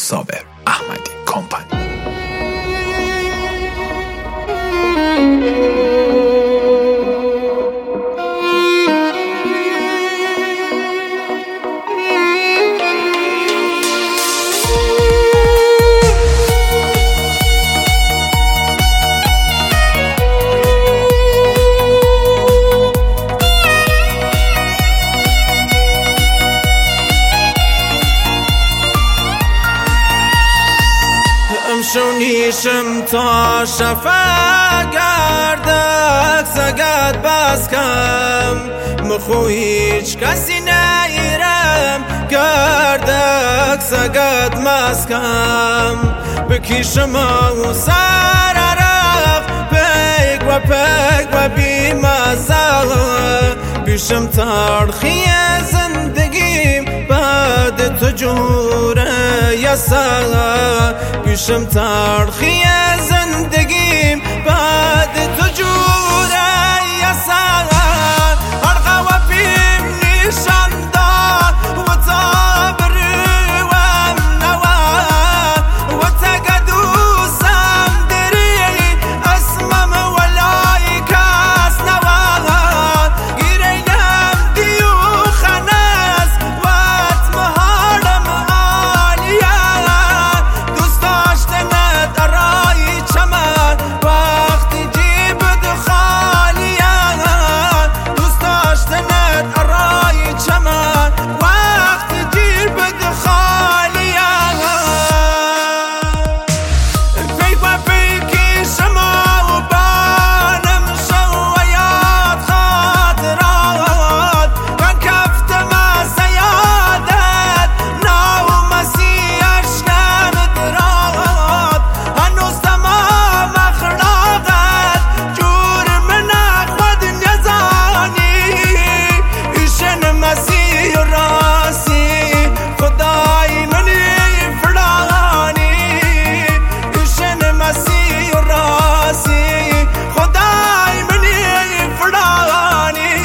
صابر احمدی کمپانی. شونیشم تا شفا گردک سگت بس کم مخو هیچ کسی نیرم گردک سگت مسکم بکیشم و سر عرق پیک و بی مزه بیشم ترخی زندگیم بعد تو جوره یسا بیشم ترخی زندگیم بعد تو جوره یسا ارغا و بیم نیشان داد و تابری و نوا و تقدوسم دری اسمم ولای کس نوا گیرینم دیو خنس و اتمهارم آلیا دوست داشتنت ارای چمن وقتی جیبت خالیا دوست داشتنت ارای چمن وقتی جیبت خالیا پی و پیکی شما و بانم شویات خاطرات کن کفتم سیادت ناو مسیحش نمدرات هنوز تمام اخلاقت جور من خود نزانی ایشن مسیح راسی خدای منی فلانی ایشن مسیح راسی خدای منی فلانی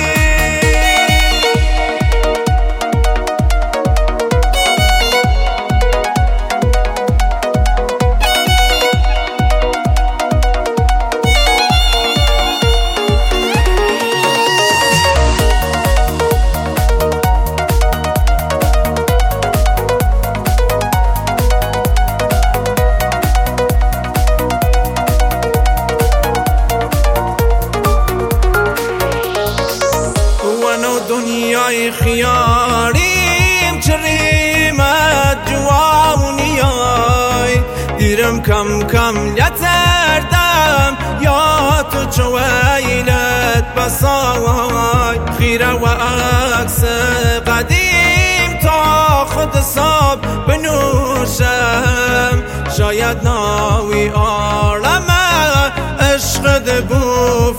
ونو دنیای خیالیم چریمت جوانیای دیرم کم کم یتردم یا تو چویلت بسای خیره و عکس قدیم تا خود صاب بنوشم شاید ناوی عالمه عشق بو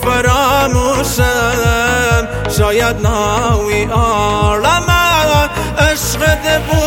فراموشم شاید ناوی عالمه عشق بو